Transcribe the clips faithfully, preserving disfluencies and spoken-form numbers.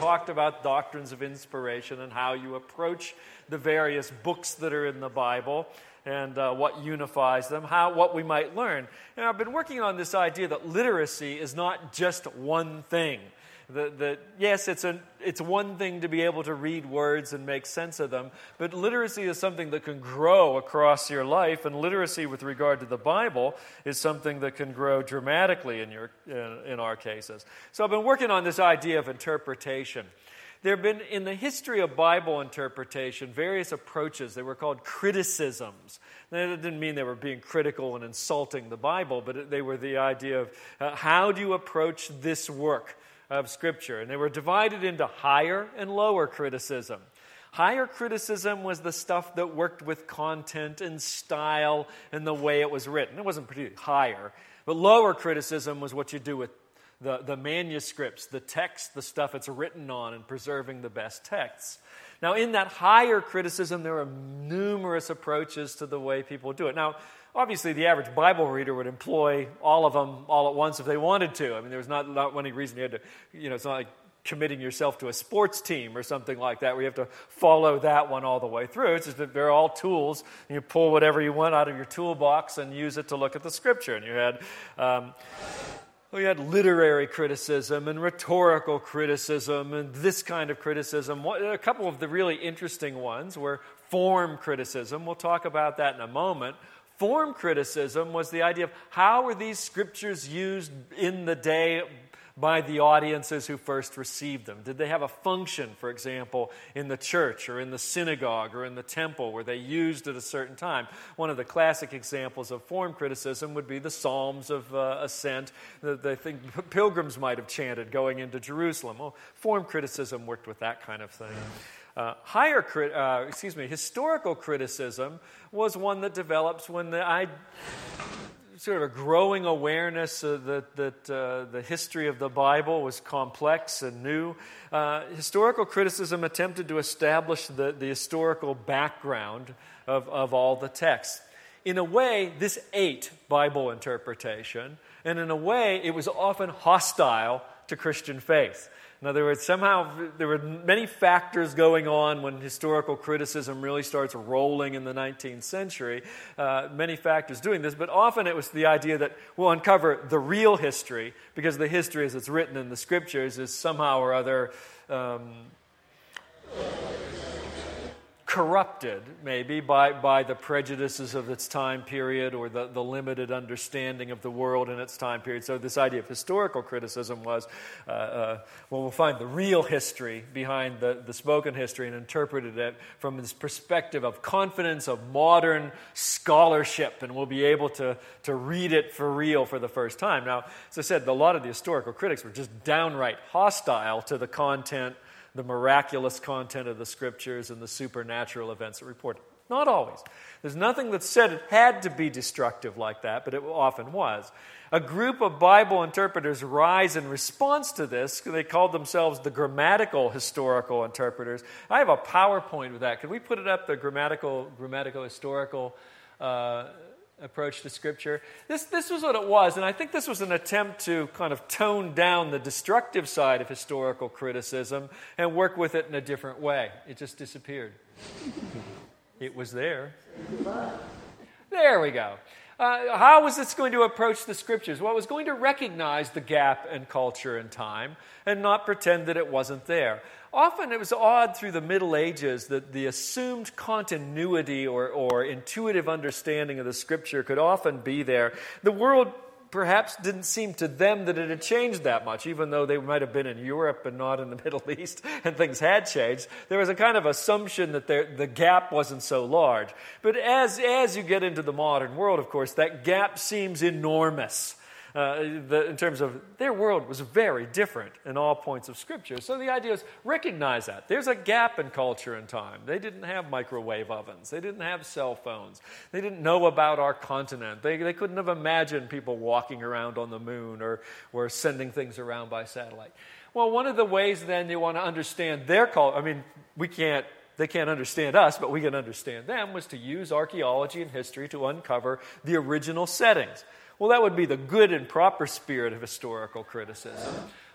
talked about doctrines of inspiration and how you approach the various books that are in the Bible and uh, what unifies them, how what we might learn. And I've been working on this idea that literacy is not just one thing. That, that yes, it's a, it's one thing to be able to read words and make sense of them, but literacy is something that can grow across your life, and literacy with regard to the Bible is something that can grow dramatically in, your, in, in our cases. So I've been working on this idea of interpretation. There have been, in the history of Bible interpretation, various approaches. They were called criticisms. That didn't mean they were being critical and insulting the Bible, but they were the idea of uh, how do you approach this work of Scripture? And they were divided into higher and lower criticism. Higher criticism was the stuff that worked with content and style and the way it was written. It wasn't particularly higher. But lower criticism was what you do with the, the manuscripts, the text, the stuff it's written on, and preserving the best texts. Now, in that higher criticism, there are numerous approaches to the way people do it. Now, obviously, the average Bible reader would employ all of them all at once if they wanted to. I mean, there was not, not any reason you had to, you know, it's not like committing yourself to a sports team or something like that where you have to follow that one all the way through. It's just that they're all tools. And you pull whatever you want out of your toolbox and use it to look at the Scripture. And you had... Um, We had literary criticism and rhetorical criticism and this kind of criticism. A couple of the really interesting ones were form criticism. We'll talk about that in a moment. Form criticism was the idea of how were these scriptures used in the day by the audiences who first received them? Did they have a function, for example, in the church or in the synagogue or in the temple where they used at a certain time? One of the classic examples of form criticism would be the Psalms of uh, Ascent that they think pilgrims might have chanted going into Jerusalem. Well, form criticism worked with that kind of thing. Uh, higher, crit- uh, excuse me, historical criticism was one that develops when the I. sort of a growing awareness uh, that, that uh, the history of the Bible was complex and new. Uh, historical criticism attempted to establish the, the historical background of, of all the texts. In a way, this ate Bible interpretation, and in a way, it was often hostile to Christian faith. In other words, somehow there were many factors going on when historical criticism really starts rolling in the nineteenth century. Uh, many factors doing this, but often it was the idea that we'll uncover the real history because the history as it's written in the Scriptures is somehow or other um, corrupted, maybe, by, by the prejudices of its time period or the, the limited understanding of the world in its time period. So this idea of historical criticism was, uh, uh, well, we'll find the real history behind the, the spoken history and interpreted it from this perspective of confidence of modern scholarship, and we'll be able to, to read it for real for the first time. Now, as I said, a lot of the historical critics were just downright hostile to the content, the miraculous content of the Scriptures and the supernatural events that report. Not always. There's nothing that said it had to be destructive like that, but it often was. A group of Bible interpreters rise in response to this. They called themselves the grammatical historical interpreters. I have a PowerPoint with that. Could we put it up, the grammatical, grammatical historical uh, approach to Scripture? This this was what it was, and I think this was an attempt to kind of tone down the destructive side of historical criticism and work with it in a different way. It just disappeared. It was there. There we go. Uh, how was this going to approach the Scriptures? Well, it was going to recognize the gap in culture and time and not pretend that it wasn't there. Often it was odd through the Middle Ages that the assumed continuity or, or intuitive understanding of the Scripture could often be there. The world perhaps didn't seem to them that it had changed that much, even though they might have been in Europe and not in the Middle East, and things had changed. There was a kind of assumption that there, the gap wasn't so large. But as, as you get into the modern world, of course, that gap seems enormous. Uh, the, in terms of their world was very different in all points of Scripture. So the idea is recognize that. There's a gap in culture and time. They didn't have microwave ovens. They didn't have cell phones. They didn't know about our continent. They, they couldn't have imagined people walking around on the moon or, or sending things around by satellite. Well, one of the ways then you want to understand their culture, I mean, we can't They can't understand us, but we can understand them, was to use archaeology and history to uncover the original settings. Well, that would be the good and proper spirit of historical criticism.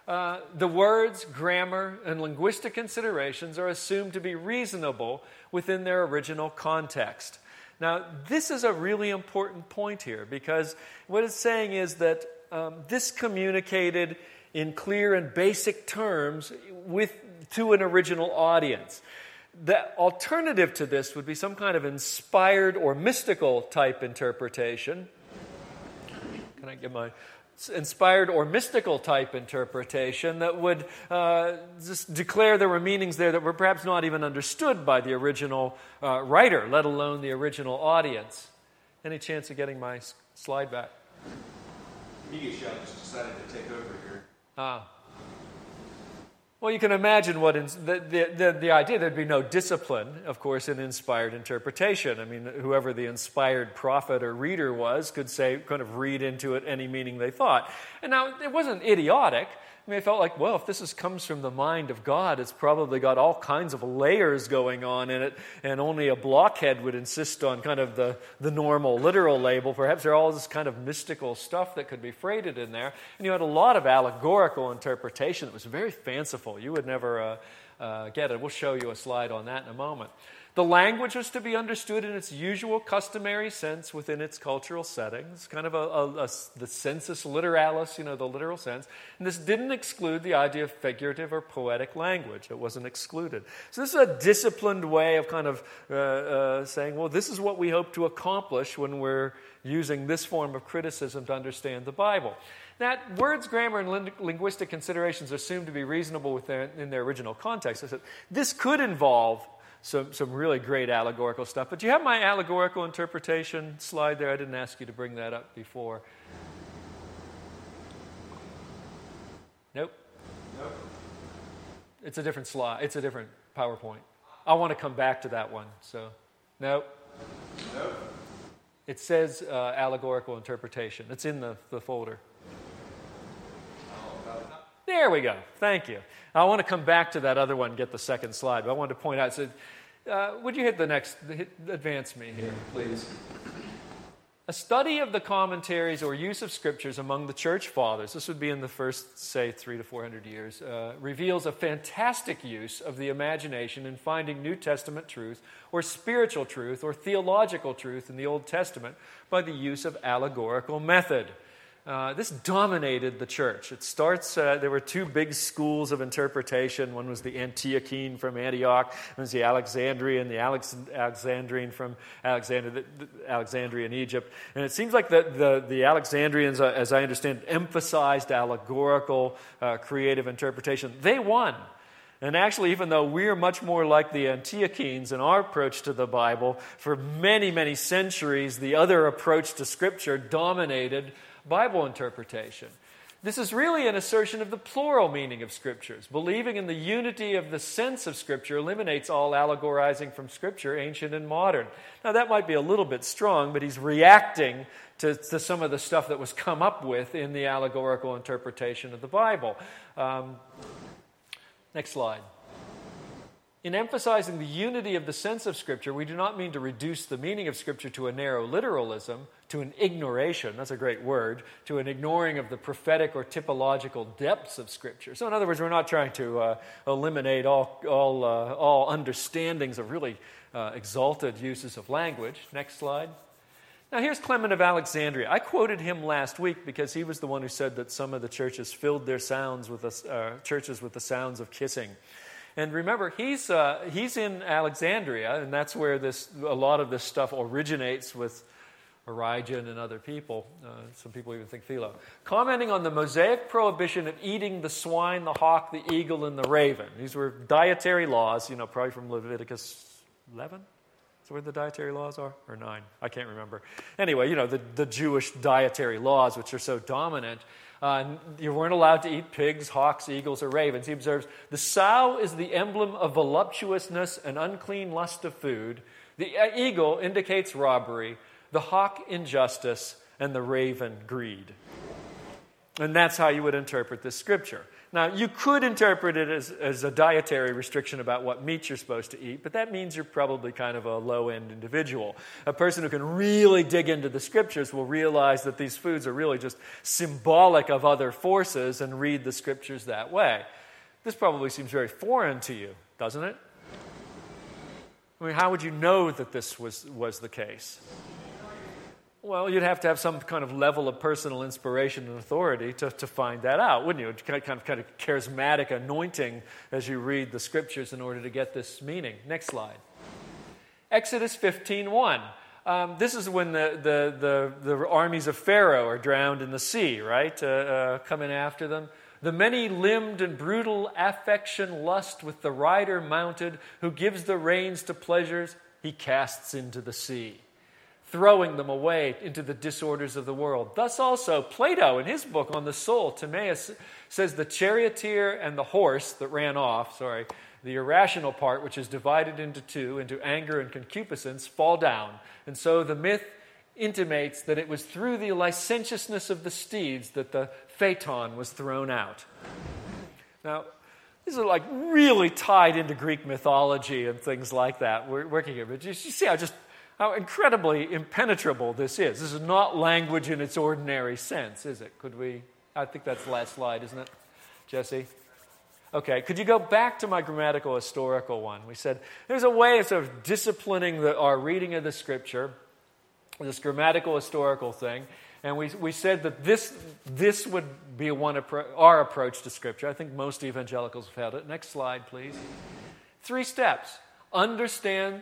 uh, the words, grammar, and linguistic considerations are assumed to be reasonable within their original context. Now, this is a really important point here, because what it's saying is that um, this communicated in clear and basic terms with to an original audience. The alternative to this would be some kind of inspired or mystical type interpretation. Can I get my inspired or mystical type interpretation that would uh, just declare there were meanings there that were perhaps not even understood by the original uh, writer, let alone the original audience. Any chance of getting my s- slide back? Media Show just decided to take over here. Ah. Well, you can imagine what in, the, the, the, the idea, there'd be no discipline, of course, in inspired interpretation. I mean, whoever the inspired prophet or reader was could say, kind of read into it any meaning they thought. And now, it wasn't idiotic. I mean, I felt like, well, if this is, comes from the mind of God, it's probably got all kinds of layers going on in it, and only a blockhead would insist on kind of the, the normal literal label. Perhaps there all this kind of mystical stuff that could be freighted in there. And you had a lot of allegorical interpretation that was very fanciful. You would never uh, uh, get it. We'll show you a slide on that in a moment. The language was to be understood in its usual customary sense within its cultural settings, kind of a, a, a, the sensus literalis, you know, the literal sense. And this didn't exclude the idea of figurative or poetic language. It wasn't excluded. So this is a disciplined way of kind of uh, uh, saying, well, this is what we hope to accomplish when we're using this form of criticism to understand the Bible. That words, grammar, and ling- linguistic considerations are assumed to be reasonable with their, in their original context. I said, this could involve Some, some really great allegorical stuff. But do you have my allegorical interpretation slide there? I didn't ask you to bring that up before. Nope. Nope. It's a different slide. It's a different PowerPoint. I want to come back to that one. So, nope. Nope. It says uh, allegorical interpretation. It's in the, the folder. There we go. Thank you. I want to come back to that other one and get the second slide, but I wanted to point out, so, uh, would you hit the next, hit, advance me here, please. A study of the commentaries or use of scriptures among the church fathers, this would be in the first, say, three to four hundred years, uh, reveals a fantastic use of the imagination in finding New Testament truth or spiritual truth or theological truth in the Old Testament by the use of allegorical method. Uh, this dominated the church. It starts, uh, there were two big schools of interpretation. One was the Antiochene from Antioch. One was the Alexandrian, the Alex- Alexandrian from Alexander, the, the Alexandria in Egypt. And it seems like the, the, the Alexandrians, uh, as I understand, emphasized allegorical, uh, creative interpretation. They won. And actually, even though we're much more like the Antiochenes in our approach to the Bible, for many, many centuries, the other approach to Scripture dominated Bible interpretation. This is really an assertion of the plural meaning of Scriptures. Believing in the unity of the sense of Scripture eliminates all allegorizing from Scripture, ancient and modern. Now, that might be a little bit strong, but he's reacting to, to some of the stuff that was come up with in the allegorical interpretation of the Bible. Um, next slide. In emphasizing the unity of the sense of Scripture, we do not mean to reduce the meaning of Scripture to a narrow literalism, to an ignoration, that's a great word, to an ignoring of the prophetic or typological depths of Scripture. So in other words, we're not trying to uh, eliminate all, all, uh, all understandings of really uh, exalted uses of language. Next slide. Now here's Clement of Alexandria. I quoted him last week because he was the one who said that some of the churches filled their sounds with the, uh, churches with the sounds of kissing. And remember, he's uh, he's in Alexandria, and that's where this a lot of this stuff originates with Origen and other people. Uh, some people even think Philo. Commenting on the Mosaic prohibition of eating the swine, the hawk, the eagle, and the raven. These were dietary laws, you know, probably from Leviticus eleven? Is that where the dietary laws are? Or nine? I can't remember. Anyway, you know, the, the Jewish dietary laws, which are so dominant. Uh, you weren't allowed to eat pigs, hawks, eagles, or ravens. He observes, the sow is the emblem of voluptuousness and unclean lust of food. The eagle indicates robbery, the hawk injustice, and the raven greed. And that's how you would interpret this scripture. Now, you could interpret it as, as a dietary restriction about what meat you're supposed to eat, but that means you're probably kind of a low-end individual. A person who can really dig into the Scriptures will realize that these foods are really just symbolic of other forces and read the Scriptures that way. This probably seems very foreign to you, doesn't it? I mean, how would you know that this was, was the case? Well, you'd have to have some kind of level of personal inspiration and authority to, to find that out, wouldn't you? Kind of, kind of charismatic anointing as you read the Scriptures in order to get this meaning. Next slide. Exodus fifteen one. Um, this is when the, the, the, the armies of Pharaoh are drowned in the sea, right? Uh, uh, coming after them. The many-limbed and brutal affection lust with the rider mounted, who gives the reins to pleasures, he casts into the sea, throwing them away into the disorders of the world. Thus also, Plato, in his book on the soul, Timaeus, says the charioteer and the horse that ran off, sorry, the irrational part, which is divided into two, into anger and concupiscence, fall down. And so the myth intimates that it was through the licentiousness of the steeds that the phaeton was thrown out. Now, these are like really tied into Greek mythology and things like that. We're working here, but you see how just how incredibly impenetrable this is. This is not language in its ordinary sense, is it? Could we? I think that's the last slide, isn't it, Jesse? Okay, could you go back to my grammatical historical one? We said there's a way of sort of disciplining the, our reading of the Scripture, this grammatical historical thing, and we we said that this this would be one appro- our approach to Scripture. I think most evangelicals have had it. Next slide, please. Three steps. Understand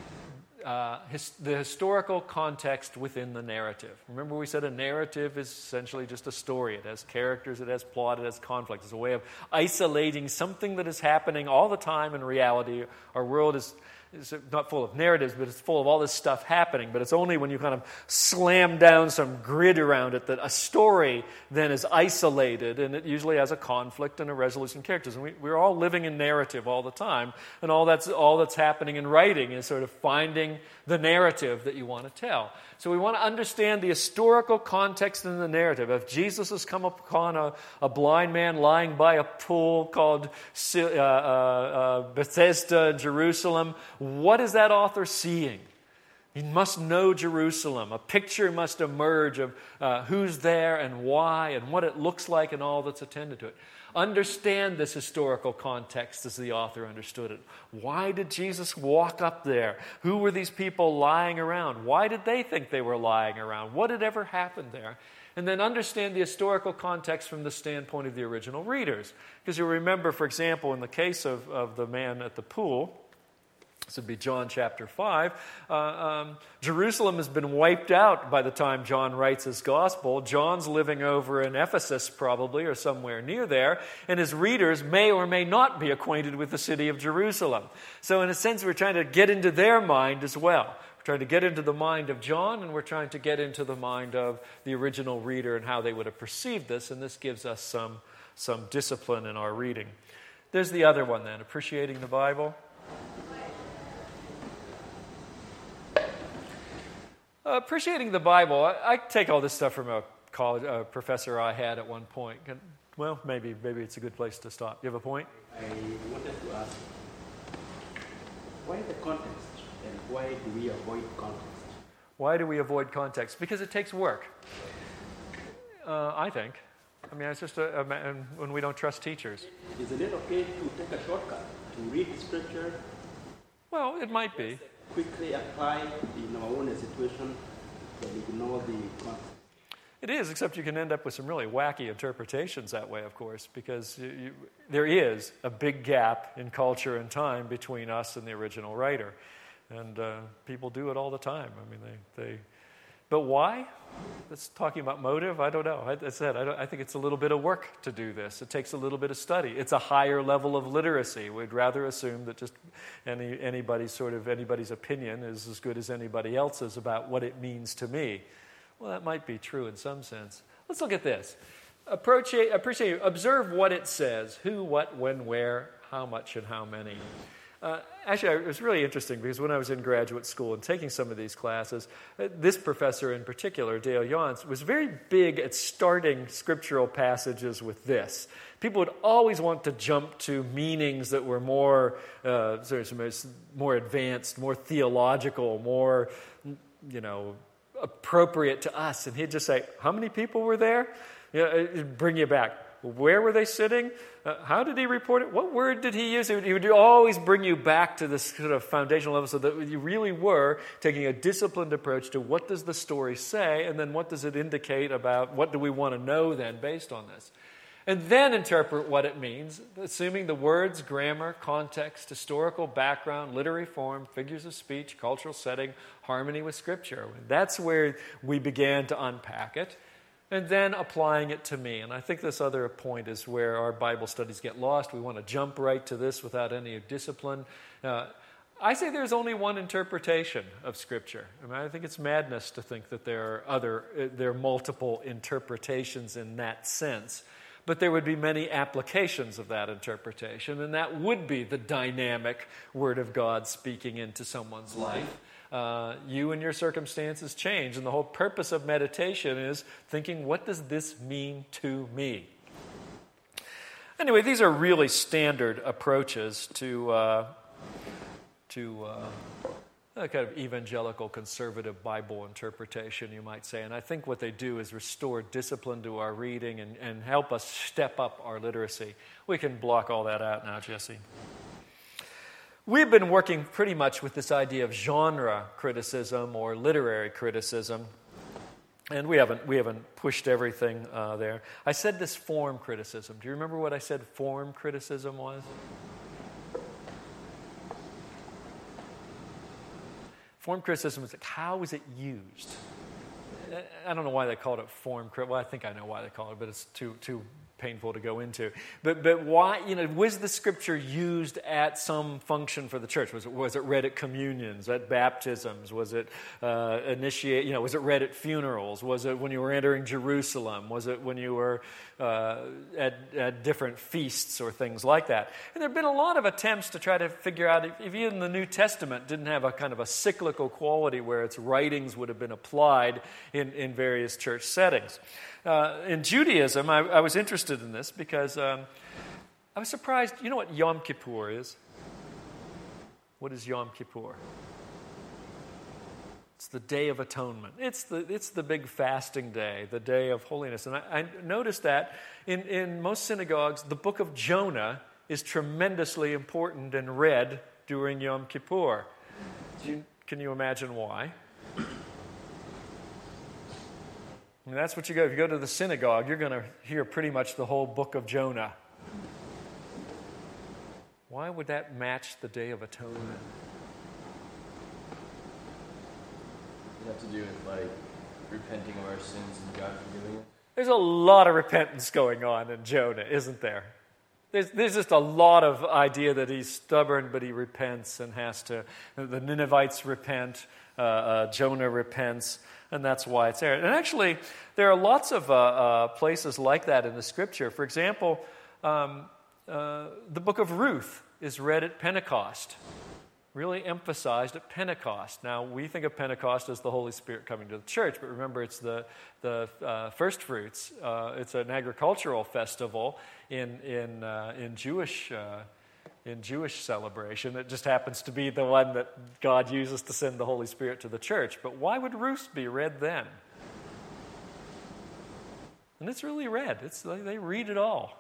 Uh, his, the historical context within the narrative. Remember we said a narrative is essentially just a story. It has characters, it has plot, it has conflict. It's a way of isolating something that is happening all the time in reality. Our world is, is not full of narratives, but it's full of all this stuff happening. But it's only when you kind of slam down some grid around it that a story then is isolated, and it usually has a conflict and a resolution of characters. And we, we're all living in narrative all the time, and all that's all that's happening in writing is sort of finding the narrative that you want to tell. So we want to understand the historical context in the narrative. If Jesus has come upon a, a blind man lying by a pool called uh, uh, uh, Bethesda in Jerusalem, what is that author seeing? He must know Jerusalem. A picture must emerge of uh, who's there and why and what it looks like and all that's attended to it. Understand this historical context as the author understood it. Why did Jesus walk up there? Who were these people lying around? Why did they think they were lying around? What had ever happened there? And then understand the historical context from the standpoint of the original readers. Because you remember, for example, in the case of, of the man at the pool, this would be John chapter five. Uh, um, Jerusalem has been wiped out by the time John writes his gospel. John's living over in Ephesus probably, or somewhere near there, and his readers may or may not be acquainted with the city of Jerusalem. So in a sense, we're trying to get into their mind as well. We're trying to get into the mind of John, and we're trying to get into the mind of the original reader and how they would have perceived this, and this gives us some, some discipline in our reading. There's the other one then, appreciating the Bible. Uh, appreciating the Bible, I, I take all this stuff from a college uh, professor I had at one point. And, well, maybe maybe it's a good place to stop. You have a point? I wanted to ask, why the context, and why do we avoid context? Why do we avoid context? Because it takes work, uh, I think. I mean, it's just a, a, when we don't trust teachers. Isn't it okay to take a shortcut, to read the Scripture? Well, it might be. Quickly apply in our own situation and ignore the context. It is, except you can end up with some really wacky interpretations that way, of course, because you, you, there is a big gap in culture and time between us and the original writer. And uh, people do it all the time. I mean, they... they but why? That's talking about motive? I don't know. I, I said, I, don't, I think it's a little bit of work to do this. It takes a little bit of study. It's a higher level of literacy. We'd rather assume that just any anybody's sort of anybody's opinion is as good as anybody else's about what it means to me. Well, that might be true in some sense. Let's look at this. Appreciate, appreciate, observe what it says. Who, what, when, where, how much, and how many. Uh, actually, it was really interesting because when I was in graduate school and taking some of these classes, uh, this professor in particular, Dale Jans, was very big at starting scriptural passages with this. People would always want to jump to meanings that were more, uh, sort of more advanced, more theological, more, you know, appropriate to us. And he'd just say, how many people were there? You know, it'd bring you back. Where were they sitting? Uh, how did he report it? What word did he use? He would, he would always bring you back to this sort of foundational level so that you really were taking a disciplined approach to what does the story say, and then what does it indicate about what do we want to know then based on this. And then interpret what it means, assuming the words, grammar, context, historical background, literary form, figures of speech, cultural setting, harmony with Scripture. That's where we began to unpack it. And then applying it to me. And I think this other point is where our Bible studies get lost. We want to jump right to this without any discipline. Uh, I say there's only one interpretation of Scripture. I mean, I think it's madness to think that there are other, uh, there are multiple interpretations in that sense. But there would be many applications of that interpretation, and that would be the dynamic Word of God speaking into someone's life. Uh, you and your circumstances change, and the whole purpose of meditation is thinking, what does this mean to me? Anyway, these are really standard approaches to uh, to uh, a kind of evangelical conservative Bible interpretation, you might say. And I think what they do is restore discipline to our reading and, and help us step up our literacy. We can block all that out now, Jesse. We've been working pretty much with this idea of genre criticism or literary criticism, and we haven't we haven't pushed everything uh, there. I said this form criticism. Do you remember what I said form criticism was? Form criticism is like, how is it used? I don't know why they called it form criticism. Well, I think I know why they call it, but it's too too painful to go into. But but why, you know, was the Scripture used at some function for the church? Was it was it read at communions, at baptisms? Was it uh, initiate? You know, was it read at funerals? Was it when you were entering Jerusalem? Was it when you were uh, at at different feasts or things like that? And there have been a lot of attempts to try to figure out if, if even the New Testament didn't have a kind of a cyclical quality where its writings would have been applied in in various church settings. Uh, in Judaism, I, I was interested in this because um, I was surprised. You know what Yom Kippur is? What is Yom Kippur? It's the Day of Atonement. It's the it's the big fasting day, the day of holiness. And I, I noticed that in, in most synagogues, the book of Jonah is tremendously important and read during Yom Kippur. Do you, can you imagine why? I mean, that's what you go. If you go to the synagogue, you're going to hear pretty much the whole book of Jonah. Why would that match the Day of Atonement? Does it have to do with, like, repenting of our sins and God forgiving us? There's a lot of repentance going on in Jonah, isn't there? There's, there's just a lot of idea that he's stubborn, but he repents and has to. The Ninevites repent. Uh, uh, Jonah repents. And that's why it's there. And actually, there are lots of uh, uh, places like that in the Scripture. For example, um, uh, the book of Ruth is read at Pentecost, really emphasized at Pentecost. Now, we think of Pentecost as the Holy Spirit coming to the church, but remember, it's the the uh, first fruits. Uh, it's an agricultural festival in in uh, in Jewish. Uh, in Jewish celebration. It just happens to be the one that God uses to send the Holy Spirit to the church. But why would Ruth be read then? And it's really read. It's they read it all.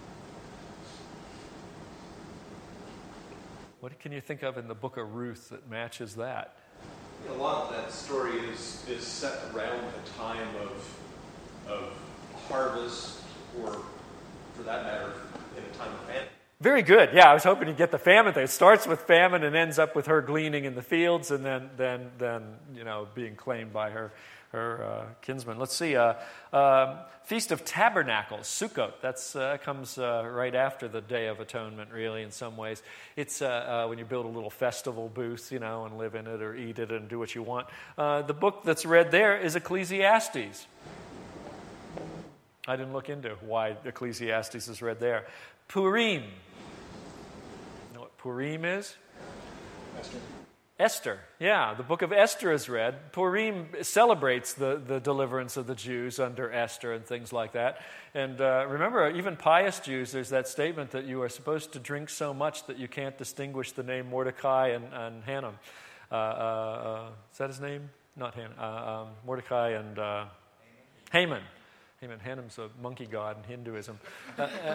What can you think of in the book of Ruth that matches that? A lot of that story is, is set around a time of, of harvest, or for that matter, in a time of famine. Very good. Yeah, I was hoping you'd get the famine thing. It starts with famine and ends up with her gleaning in the fields, and then, then, then you know, being claimed by her her uh, kinsman. Let's see. Uh, uh, Feast of Tabernacles, Sukkot. That's uh, comes uh, right after the Day of Atonement. Really, in some ways, it's uh, uh, when you build a little festival booth, you know, and live in it or eat it and do what you want. Uh, the book that's read there is Ecclesiastes. I didn't look into why Ecclesiastes is read there. Purim. Purim is? Esther. Esther, yeah. The book of Esther is read. Purim celebrates the, the deliverance of the Jews under Esther and things like that. And uh, remember, even pious Jews, there's that statement that you are supposed to drink so much that you can't distinguish the name Mordecai and, and Hanam. Uh, uh, uh, is that his name? Not Hanam. Uh, um, Mordecai and uh, Haman. Haman. Hanam's a monkey god in Hinduism. Uh, uh,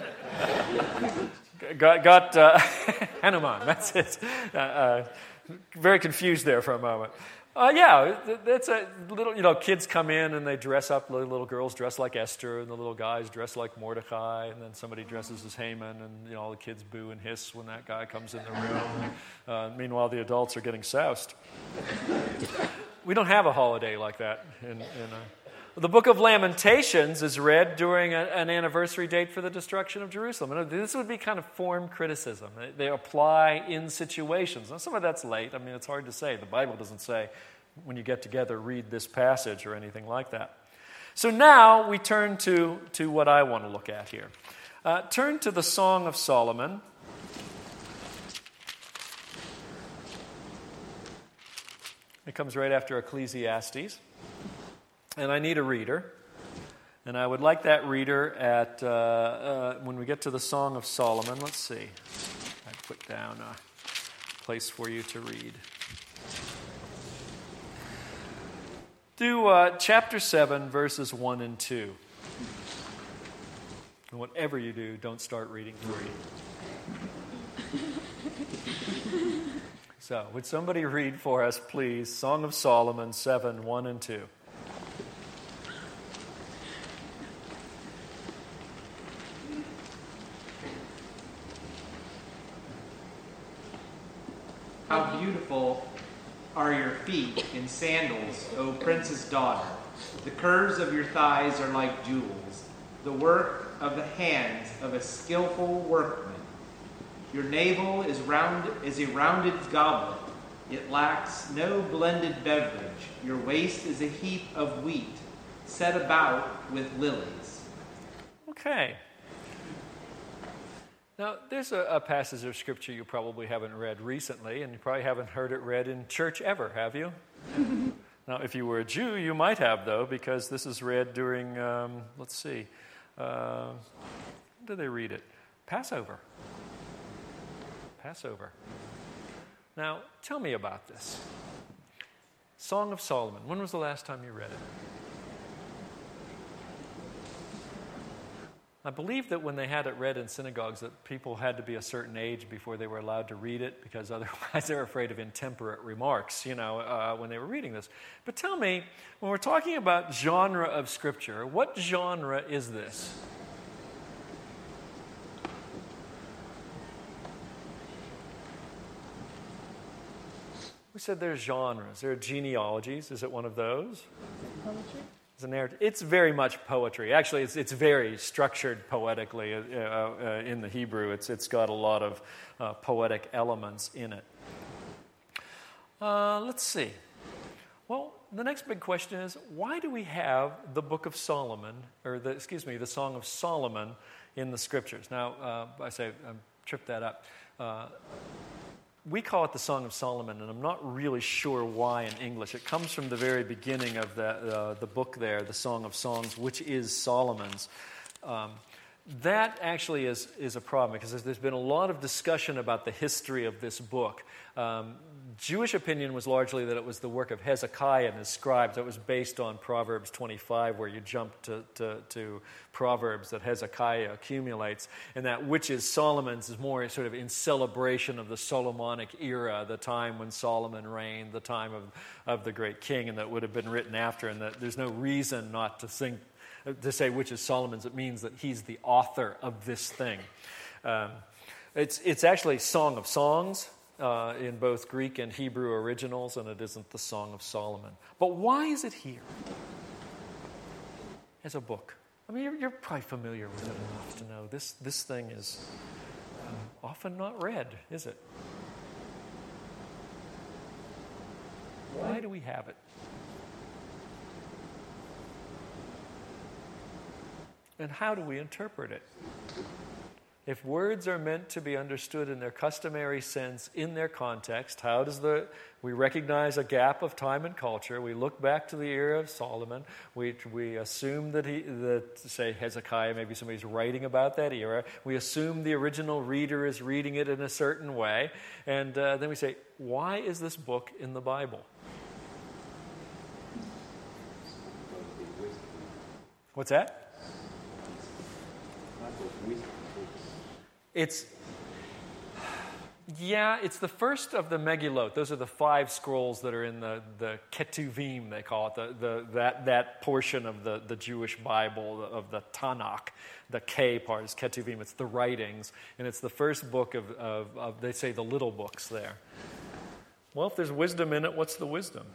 got got uh, Hanuman, that's it. Uh, uh, very confused there for a moment. Uh, yeah, that's a little, you know, kids come in and they dress up, little, little girls dress like Esther, and the little guys dress like Mordecai, and then somebody dresses as Haman, and, you know, all the kids boo and hiss when that guy comes in the room. Uh, meanwhile, the adults are getting soused. We don't have a holiday like that. In, in a, the book of Lamentations is read during a, an anniversary date for the destruction of Jerusalem. And this would be kind of form criticism. They, they apply in situations. Now, some of that's late. I mean, it's hard to say. The Bible doesn't say, when you get together, read this passage or anything like that. So now we turn to, to what I want to look at here. Uh, turn to the Song of Solomon. It comes right after Ecclesiastes. And I need a reader. And I would like that reader at, uh, uh, when we get to the Song of Solomon, let's see. I put down a place for you to read. Do uh, chapter seven, verses one and two. And whatever you do, don't start reading three. So, would somebody read for us, please, Song of Solomon seven, one and two. How beautiful are your feet in sandals, O princess daughter. The curves of your thighs are like jewels, the work of the hands of a skillful workman. Your navel is round is a rounded goblet. It lacks no blended beverage. Your waist is a heap of wheat, set about with lilies. Okay. Now, there's a, a passage of Scripture you probably haven't read recently, and you probably haven't heard it read in church ever, have you? Now, if you were a Jew, you might have, though, because this is read during, um, let's see, uh, when do they read it? Passover. Passover. Now, tell me about this. Song of Solomon. When was the last time you read it? I believe that when they had it read in synagogues that people had to be a certain age before they were allowed to read it because otherwise they were afraid of intemperate remarks, you know, uh, when they were reading this. But tell me, when we're talking about genre of Scripture, what genre is this? We said there's genres. There are genealogies. Is it one of those? Poetry? It's a narrative. It's very much poetry. Actually, it's it's very structured poetically uh, uh, in the Hebrew. It's it's got a lot of uh, poetic elements in it. Uh, let's see. Well, the next big question is, why do we have the Book of Solomon, or the excuse me, the Song of Solomon in the Scriptures? Now, uh, I say I tripped that up. Uh, We call it the Song of Solomon, and I'm not really sure why in English. It comes from the very beginning of the, uh, the book there, the Song of Songs, which is Solomon's. Um, that actually is, is a problem, because there's, there's been a lot of discussion about the history of this book. Um, Jewish opinion was largely that it was the work of Hezekiah and his scribes. It was based on Proverbs twenty-five, where you jump to, to, to Proverbs that Hezekiah accumulates, and that which is Solomon's is more sort of in celebration of the Solomonic era, the time when Solomon reigned, the time of, of the great king, and that would have been written after, and that there's no reason not to think, to say which is Solomon's. It means that he's the author of this thing. Um, it's, it's actually Song of Songs, Uh, in both Greek and Hebrew originals, and it isn't the Song of Solomon. But why is it here as a book? I mean, you're, you're probably familiar with it enough to know this, this thing is um, often not read, is it? Why do we have it? And how do we interpret it? If words are meant to be understood in their customary sense, in their context, how does the we recognize a gap of time and culture? We look back to the era of Solomon. We we assume that he that say Hezekiah, maybe somebody's writing about that era. We assume the original reader is reading it in a certain way, and uh, then we say, why is this book in the Bible? What's that? It's, yeah, it's the first of the Megillot. Those are the five scrolls that are in the, the Ketuvim, they call it, the, the, that, that portion of the, the Jewish Bible, of the Tanakh. The K part is Ketuvim, it's the writings, and it's the first book of, of, of, they say, the little books there. Well, if there's wisdom in it, what's the wisdom?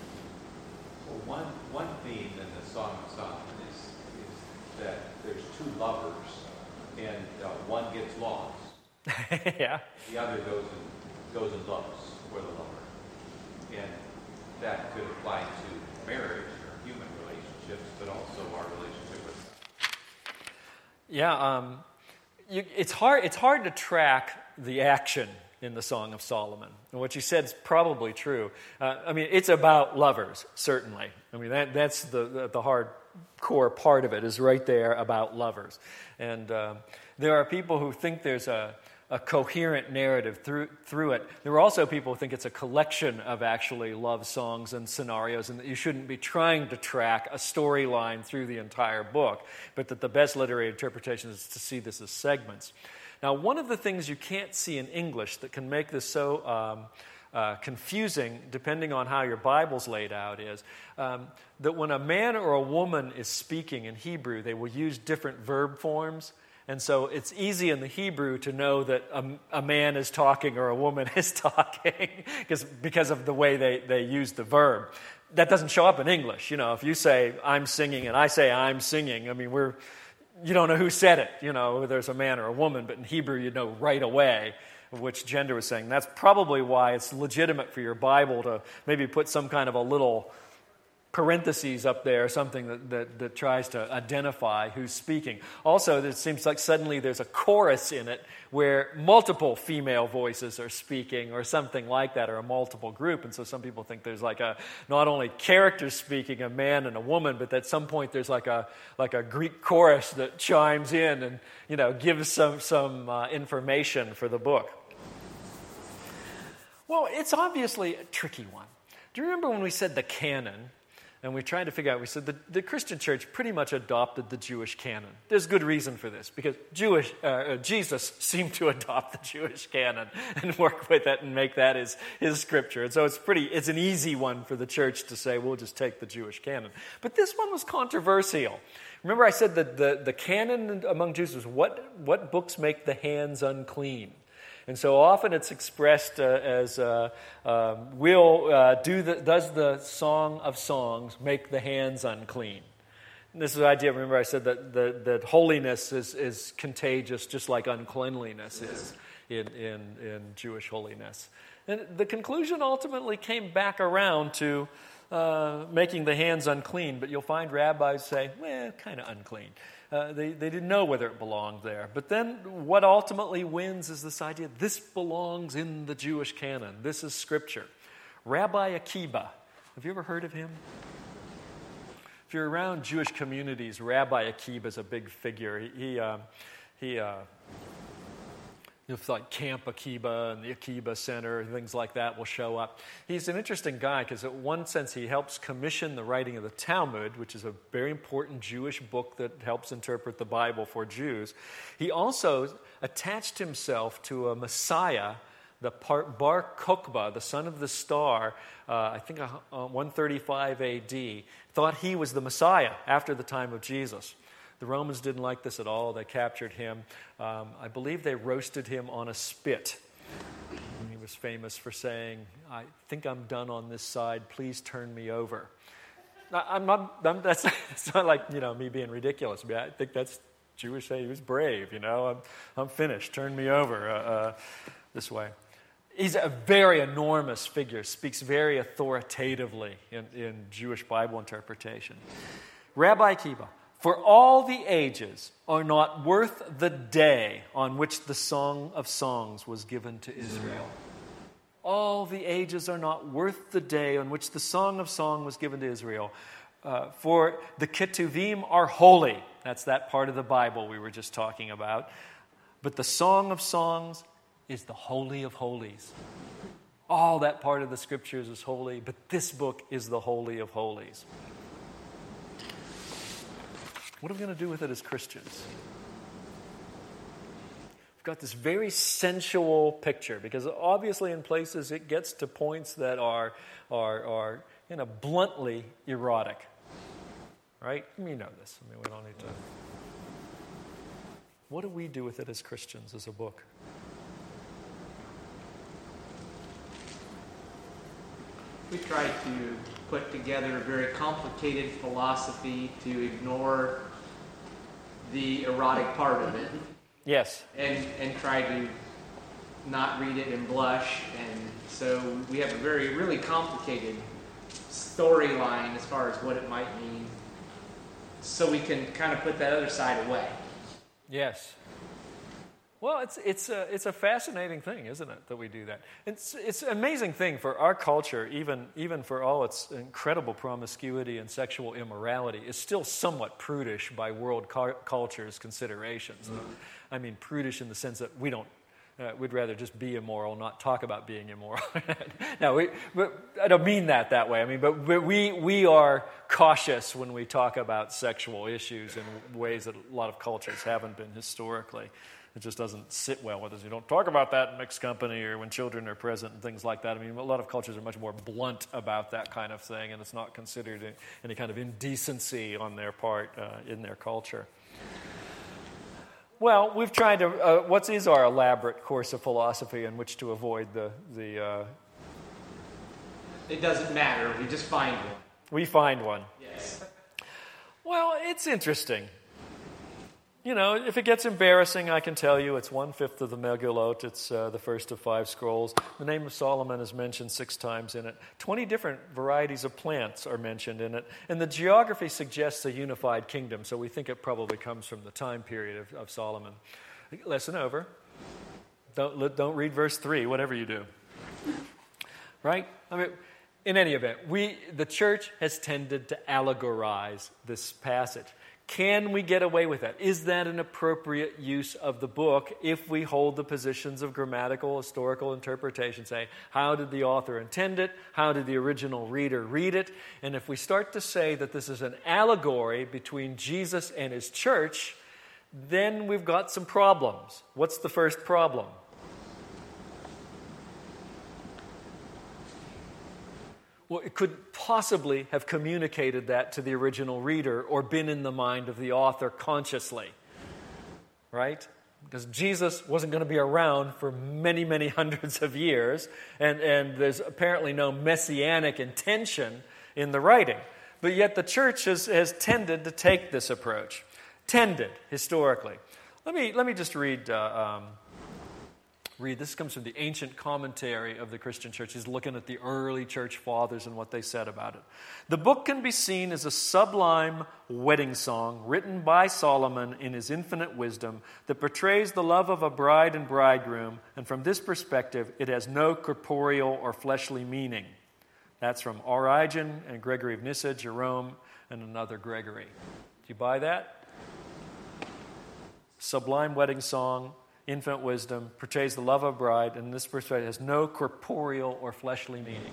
Well, one, one theme in the Song of Solomon is, is that there's two lovers, and uh, one gets lost. Yeah. The other goes and goes and loves for the lover. And that could apply to marriage or human relationships, but also our relationship with God. Yeah, um, you, it's hard. It's hard to track the action in the Song of Solomon. And what you said is probably true. Uh, I mean, it's about lovers, certainly. I mean, that that's the the, the hard core part of it is right there about lovers. And uh, there are people who think there's a, a coherent narrative through through it. There are also people who think it's a collection of actually love songs and scenarios, and that you shouldn't be trying to track a storyline through the entire book, but that the best literary interpretation is to see this as segments. Now, one of the things you can't see in English that can make this so um, uh, confusing, depending on how your Bible's laid out, is um, that when a man or a woman is speaking in Hebrew, they will use different verb forms. And so it's easy in the Hebrew to know that a, a man is talking or a woman is talking because because of the way they, they use the verb. That doesn't show up in English. You know, if you say, I'm singing, and I say, I'm singing, I mean, we're... You don't know who said it, you know, whether it's a man or a woman, but in Hebrew you know right away which gender was saying. That's probably why it's legitimate for your Bible to maybe put some kind of a little parentheses up there, something that, that, that tries to identify who's speaking. Also, it seems like suddenly there's a chorus in it where multiple female voices are speaking or something like that, or a multiple group. And so some people think there's like a, not only characters speaking, a man and a woman, but at some point there's like a like a Greek chorus that chimes in and, you know, gives some, some uh, information for the book. Well, it's obviously a tricky one. Do you remember when we said the canon? And we tried to figure out, we said the, the Christian church pretty much adopted the Jewish canon. There's good reason for this, because Jewish uh, Jesus seemed to adopt the Jewish canon and work with it and make that his, his scripture. And so it's pretty, it's an easy one for the church to say, we'll just take the Jewish canon. But this one was controversial. Remember I said that the, the canon among Jews was what, what books make the hands unclean? And so often it's expressed uh, as, uh, uh, will, uh, do the, does the Song of Songs make the hands unclean? And this is the idea, remember I said that, that, that holiness is, is contagious just like uncleanliness is in, in, in Jewish holiness. And the conclusion ultimately came back around to uh, making the hands unclean, but you'll find rabbis say, well, kind of unclean. Uh, they, they didn't know whether it belonged there. But then what ultimately wins is this idea, this belongs in the Jewish canon. This is Scripture. Rabbi Akiba, have you ever heard of him? If you're around Jewish communities, Rabbi Akiba is a big figure. He, he, uh, he uh, It's like Camp Akiba and the Akiba Center, things like that will show up. He's an interesting guy because in one sense he helps commission the writing of the Talmud, which is a very important Jewish book that helps interpret the Bible for Jews. He also attached himself to a Messiah, the Bar Kokhba, the son of the star, uh, I think uh, one thirty-five A D, thought he was the Messiah after the time of Jesus. The Romans didn't like this at all. They captured him. Um, I believe they roasted him on a spit. And he was famous for saying, I think I'm done on this side. Please turn me over. Now, I'm not, I'm, that's, that's not like, you know, me being ridiculous. I, mean, I think that's Jewish. He was brave, you know. I'm, I'm finished. Turn me over uh, uh, this way. He's a very enormous figure, speaks very authoritatively in, in Jewish Bible interpretation. Rabbi Akiba, For all the ages are not worth the day on which the Song of Songs was given to Israel. All the ages are not worth the day on which the Song of Song was given to Israel. Uh, for the Ketuvim are holy. That's that part of the Bible we were just talking about. But the Song of Songs is the Holy of Holies. All that part of the Scriptures is holy, but this book is the Holy of Holies. What are we going to do with it as Christians? We've got this very sensual picture, because obviously in places it gets to points that are, are, are you know, bluntly erotic. Right? You know this. I mean, we don't need to. What do we do with it as Christians, as a book? We try to put together a very complicated philosophy to ignore the erotic part of it. Yes. And and try to not read it and blush. And so we have a very, really complicated storyline as far as what it might mean. So we can kind of put that other side away. Yes. Well, it's it's a it's a fascinating thing, isn't it, that we do that? It's it's an amazing thing for our culture, even even for all its incredible promiscuity and sexual immorality, is still somewhat prudish by world cu- culture's considerations. Mm-hmm. I mean, prudish in the sense that we don't. Uh, we'd rather just be immoral, not talk about being immoral. No, we, but I don't mean that that way. I mean, but, but we we are cautious when we talk about sexual issues in ways that a lot of cultures haven't been historically. It just doesn't sit well with us. You don't talk about that in mixed company or when children are present and things like that. I mean, a lot of cultures are much more blunt about that kind of thing, and it's not considered any kind of indecency on their part uh, in their culture. Well, we've tried to, uh, what is our elaborate course of philosophy in which to avoid the... the uh, it doesn't matter. We just find one. We find one. Yes. Well, it's interesting. You know, if it gets embarrassing, I can tell you it's one-fifth of the Megillot. It's uh, the first of five scrolls. The name of Solomon is mentioned six times in it. Twenty different varieties of plants are mentioned in it. And the geography suggests a unified kingdom, so we think it probably comes from the time period of, of Solomon. Lesson over. Don't, don't read verse three, whatever you do. Right? I mean, in any event, we the church has tended to allegorize this passage. Can we get away with that? Is that an appropriate use of the book if we hold the positions of grammatical, historical interpretation, say, how did the author intend it? How did the original reader read it? And if we start to say that this is an allegory between Jesus and his church, then we've got some problems. What's the first problem? Well, it could possibly have communicated that to the original reader or been in the mind of the author consciously, right? Because Jesus wasn't going to be around for many, many hundreds of years, and, and there's apparently no messianic intention in the writing. But yet the church has, has tended to take this approach. Tended, historically. Let me, let me just read... Uh, um, Read. This comes from the ancient commentary of the Christian church. He's looking at the early church fathers and what they said about it. The book can be seen as a sublime wedding song written by Solomon in his infinite wisdom that portrays the love of a bride and bridegroom, and from this perspective, it has no corporeal or fleshly meaning. That's from Origen and Gregory of Nyssa, Jerome, and another Gregory. Do you buy that? Sublime wedding song, infinite wisdom, portrays the love of a bride, and in this perspective has no corporeal or fleshly meaning.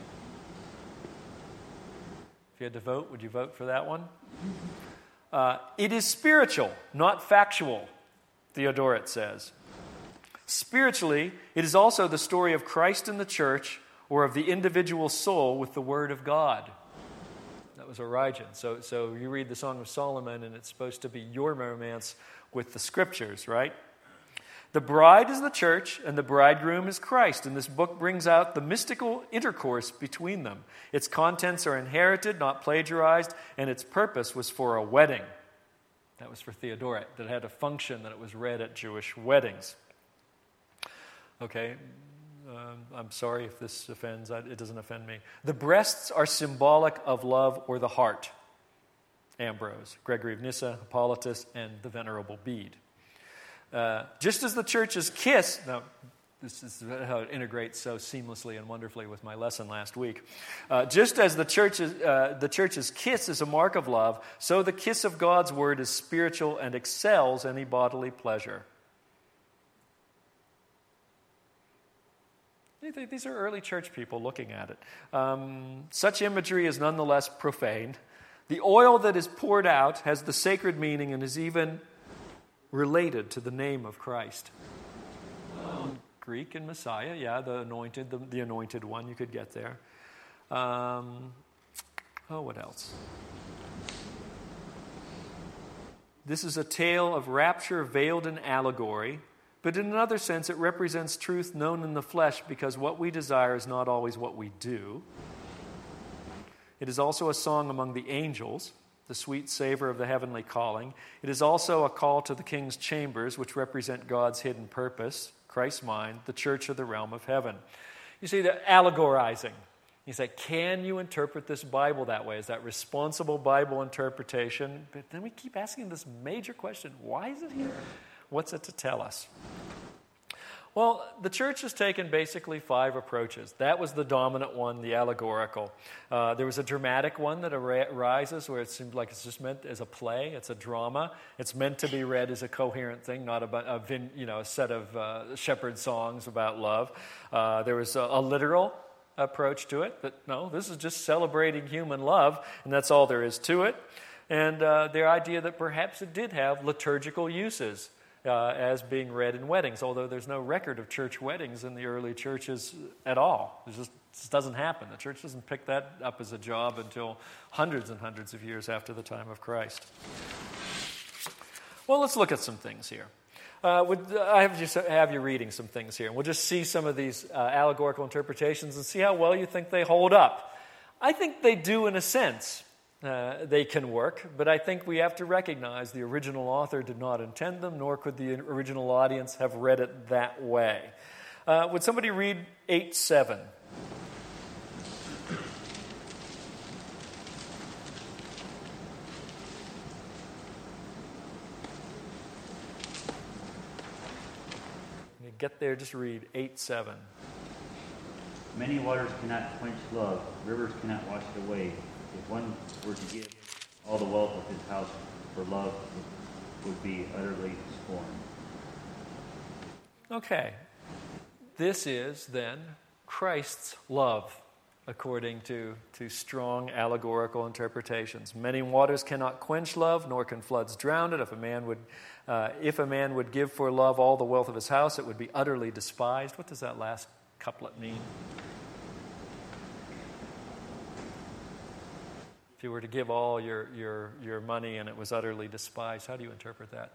If you had to vote, would you vote for that one? Uh, it is spiritual, not factual, Theodoret says. Spiritually, it is also the story of Christ and the church, or of the individual soul with the Word of God. That was Origen. So, so you read the Song of Solomon, and it's supposed to be your romance with the Scriptures, right? The bride is the church, and the bridegroom is Christ, and this book brings out the mystical intercourse between them. Its contents are inherited, not plagiarized, and its purpose was for a wedding. That was for Theodoret, that it had a function that it was read at Jewish weddings. Okay, um, I'm sorry if this offends. It doesn't offend me. The breasts are symbolic of love or the heart. Ambrose, Gregory of Nyssa, Hippolytus, and the Venerable Bede. Uh, just as the church's kiss, now this is how it integrates so seamlessly and wonderfully with my lesson last week. Uh, just as the church's, uh, the church's kiss is a mark of love, so the kiss of God's word is spiritual and excels any bodily pleasure. These are early church people looking at it. Um, such imagery is nonetheless profane. The oil that is poured out has the sacred meaning and is even related to the name of Christ. Um, Greek and Messiah, yeah, the anointed, the, the anointed one, you could get there. Um, oh, what else? This is a tale of rapture veiled in allegory, but in another sense it represents truth known in the flesh because what we desire is not always what we do. It is also a song among the angels, the sweet savor of the heavenly calling. It is also a call to the king's chambers, which represent God's hidden purpose, Christ's mind, the church of the realm of heaven. You see, the allegorizing. You say, can you interpret this Bible that way? Is that responsible Bible interpretation? But then we keep asking this major question, why is it here? What's it to tell us? Well, the church has taken basically five approaches. That was the dominant one, the allegorical. Uh, there was a dramatic one that arises where it seemed like it's just meant as a play. It's a drama. It's meant to be read as a coherent thing, not a, a, vin, you know, a set of uh, shepherd songs about love. Uh, there was a, a literal approach to it, that no, this is just celebrating human love, and that's all there is to it. And uh, the idea that perhaps it did have liturgical uses. Uh, as being read in weddings, although there's no record of church weddings in the early churches at all. It just, it just doesn't happen. The church doesn't pick that up as a job until hundreds and hundreds of years after the time of Christ. Well, let's look at some things here. Uh, would, I have, just have you reading some things here. We'll just see some of these uh, allegorical interpretations and see how well you think they hold up. I think they do in a sense. Uh, they can work, but I think we have to recognize the original author did not intend them, nor could the original audience have read it that way. Uh, would somebody read eight seven? When you get there, just read eight seven. Many waters cannot quench love, rivers cannot wash it away. If one were to give all the wealth of his house for love, it would be utterly scorned. Okay. This is then Christ's love, according to, to strong allegorical interpretations. Many waters cannot quench love, nor can floods drown it. If a man would, uh, if a man would give for love all the wealth of his house, it would be utterly despised. What does that last couplet mean? If you were to give all your, your, your money and it was utterly despised, how do you interpret that?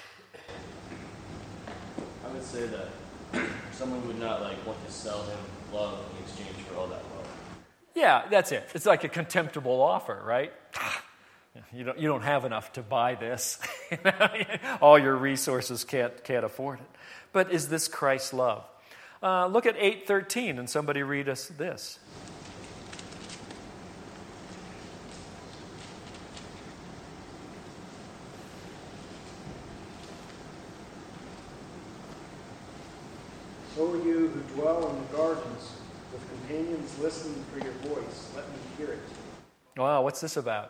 I would say that someone would not like want to sell him love in exchange for all that love. Yeah, that's it. It's like a contemptible offer, right? You don't, you don't have enough to buy this. All your resources can't, can't afford it. But is this Christ's love? Uh, look at eight thirteen, and somebody read us this. O you who dwell in the gardens, with companions listening for your voice, let me hear it. Wow, what's this about?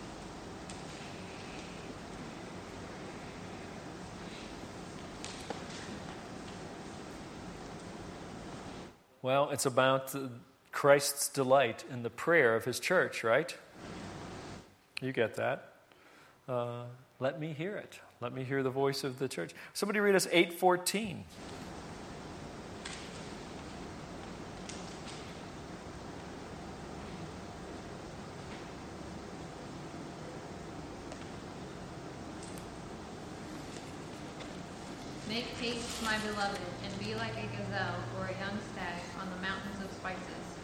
Well, it's about Christ's delight in the prayer of his church, right? You get that. Uh, let me hear it. Let me hear the voice of the church. Somebody read us eight fourteen. Make haste, my beloved, and be like a gazelle or a young stag on the mountains of spices.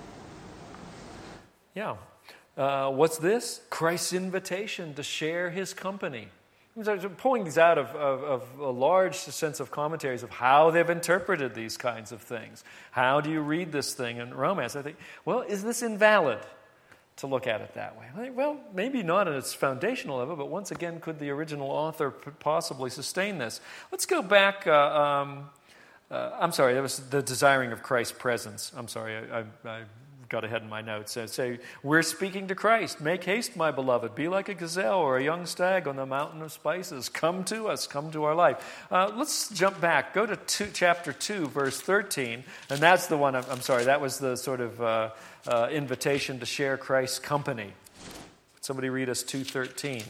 Yeah. Uh, what's this? Christ's invitation to share his company. I'm pulling these out of, of, of a large sense of commentaries of how they've interpreted these kinds of things. How do you read this thing in Romance? I think, well, is this invalid? to look at it that way. Well, maybe not at its foundational level, but once again, could the original author possibly sustain this? Let's go back. Uh, um, uh, I'm sorry, that was the desiring of Christ's presence. I'm sorry, I, I, I got ahead in my notes. I say, we're speaking to Christ. Make haste, my beloved. Be like a gazelle or a young stag on the mountain of spices. Come to us. Come to our life. Uh, let's jump back. Go to two, chapter two, verse thirteen. And that's the one, I'm, I'm sorry, that was the sort of uh, uh, invitation to share Christ's company. Somebody read us two thirteen.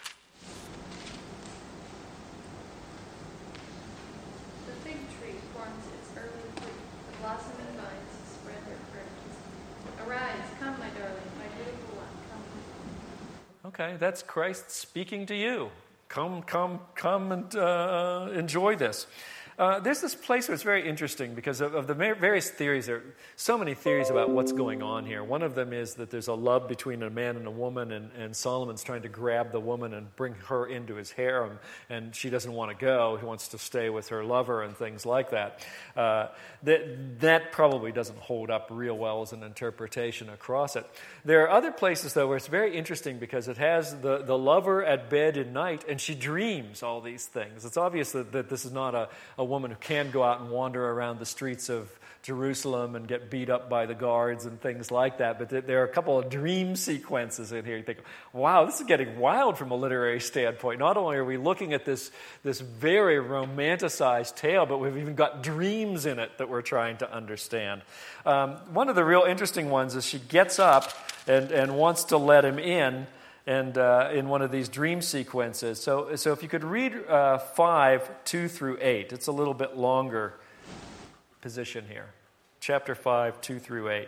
The fig tree forms its early fruit. The blossoming vines spread their fringes. Arise, come, my darling, my beautiful one, come. Okay, that's Christ speaking to you. Come, come, come and uh, enjoy this. Uh, there's this place where it's very interesting because of, of the various theories. There are so many theories about what's going on here. One of them is that there's a love between a man and a woman, and, and Solomon's trying to grab the woman and bring her into his harem, and she doesn't want to go. He wants to stay with her lover and things like that. Uh, that, that probably doesn't hold up real well as an interpretation across it. There are other places, though, where it's very interesting because it has the, the lover at bed at night, and she dreams all these things. It's obvious that, that this is not a, a woman who can go out and wander around the streets of Jerusalem and get beat up by the guards and things like that. But there are a couple of dream sequences in here. You think, wow, this is getting wild from a literary standpoint. Not only are we looking at this, this very romanticized tale, but we've even got dreams in it that we're trying to understand. Um, one of the real interesting ones is she gets up and, and wants to let him in, and uh, in one of these dream sequences. So, so if you could read uh, five, two through eight. It's a little bit longer position here. Chapter five, two through eight.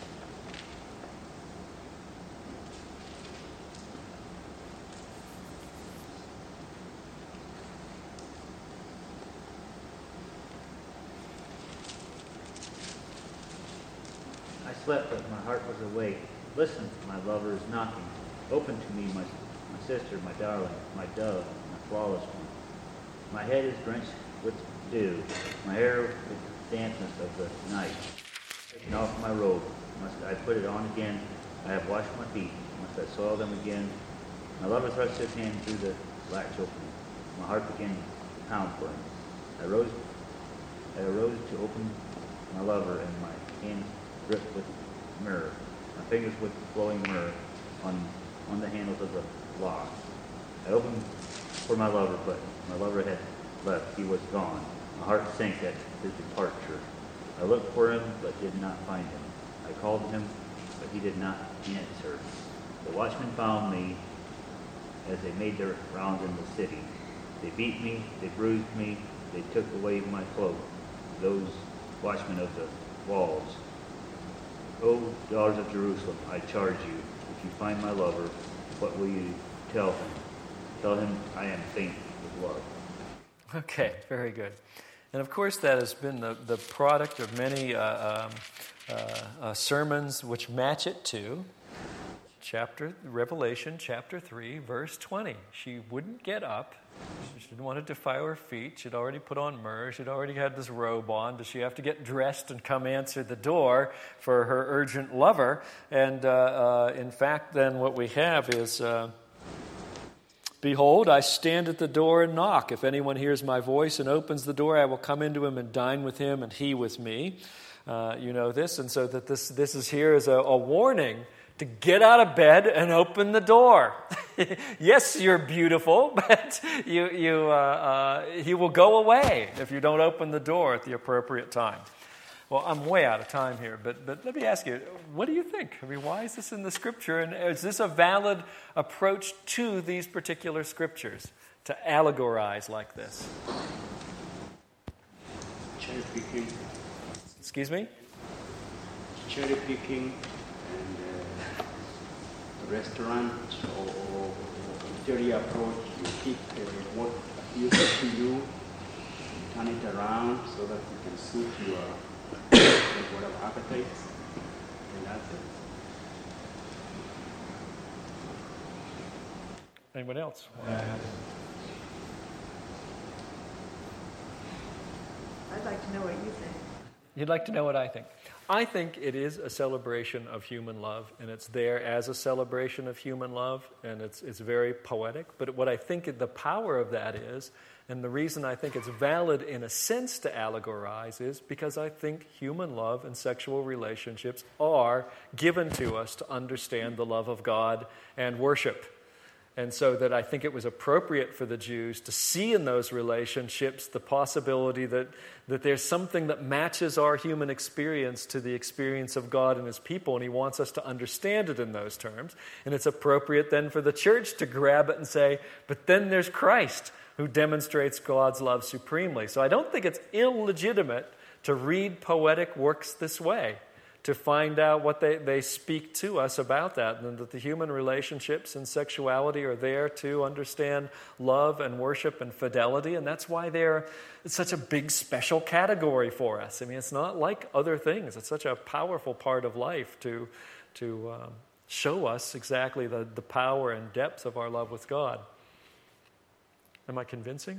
I slept, but my heart was awake. Listen, my lover is knocking. Open to me, my, my sister, my darling, my dove, my flawless one. My head is drenched with dew, my hair with the dampness of the night. Taking off my robe, must I put it on again? I have washed my feet, must I soil them again? My lover thrust his hand through the latch opening. My heart began to pound for him. I rose, I arose to open my lover, and my hands dripped with myrrh, my fingers with flowing myrrh on on the handles of the lock. I opened for my lover, but my lover had left. He was gone. My heart sank at his departure. I looked for him, but did not find him. I called him, but he did not answer. The watchmen found me as they made their rounds in the city. They beat me, they bruised me, they took away my cloak, those watchmen of the walls. O daughters of Jerusalem, I charge you, if you find my lover, what will you tell him? Tell him I am faint with love. Okay, very good. And of course, that has been the, the product of many uh, um, uh, uh, sermons which match it to chapter Revelation chapter three, verse twenty. She wouldn't get up. She didn't want to defile her feet. She'd already put on myrrh. She'd already had this robe on. Does she have to get dressed and come answer the door for her urgent lover? And uh, uh, in fact, then what we have is, uh, behold, I stand at the door and knock. If anyone hears my voice and opens the door, I will come into him and dine with him and he with me. Uh, you know this. And so that this, this is here as a, a warning to get out of bed and open the door. Yes, you're beautiful, but you, you, uh, uh, he will go away if you don't open the door at the appropriate time. Well, I'm way out of time here, but, but let me ask you, what do you think? I mean, why is this in the Scripture? And is this a valid approach to these particular Scriptures, to allegorize like this? Cherry picking. Excuse me? Cherry picking. Restaurant or, or literary approach, you pick uh, what appeals to you, turn it around so that you can suit your whatever appetites, and that's it. Anyone else? Uh, I'd like to know what you think. You'd like to know what I think. I think it is a celebration of human love, and it's there as a celebration of human love, and it's it's very poetic. But what I think the power of that is, and the reason I think it's valid in a sense to allegorize, is because I think human love and sexual relationships are given to us to understand the love of God and worship. And so that I think it was appropriate for the Jews to see in those relationships the possibility that, that there's something that matches our human experience to the experience of God and His people, and He wants us to understand it in those terms. And it's appropriate then for the church to grab it and say, but then there's Christ, who demonstrates God's love supremely. So I don't think it's illegitimate to read poetic works this way, to find out what they, they speak to us about that, and that the human relationships and sexuality are there to understand love and worship and fidelity, and that's why they're it's such a big special category for us. I mean, it's not like other things. It's such a powerful part of life to, to um, show us exactly the, the power and depth of our love with God. Am I convincing?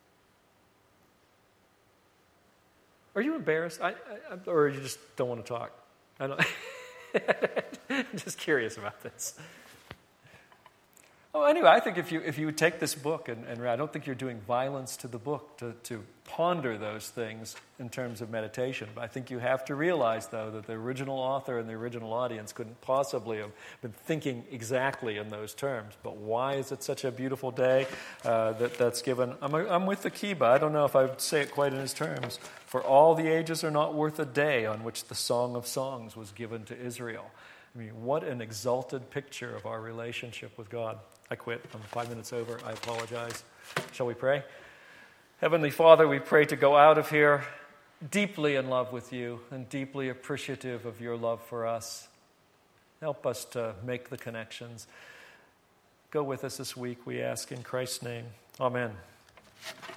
Are you embarrassed? I, I, or you just don't want to talk? I don't, I'm just curious about this. Oh, anyway, I think if you if you would take this book and, and I don't think you're doing violence to the book to, to ponder those things in terms of meditation. But I think you have to realize, though, that the original author and the original audience couldn't possibly have been thinking exactly in those terms. But why is it such a beautiful day uh, that that's given? I'm, a, I'm with the Kiba. I don't know if I would say it quite in his terms. For all the ages are not worth a day on which the Song of Songs was given to Israel. I mean, what an exalted picture of our relationship with God. I quit. I'm five minutes over. I apologize. Shall we pray? Heavenly Father, we pray to go out of here deeply in love with you and deeply appreciative of your love for us. Help us to make the connections. Go with us this week, we ask in Christ's name. Amen.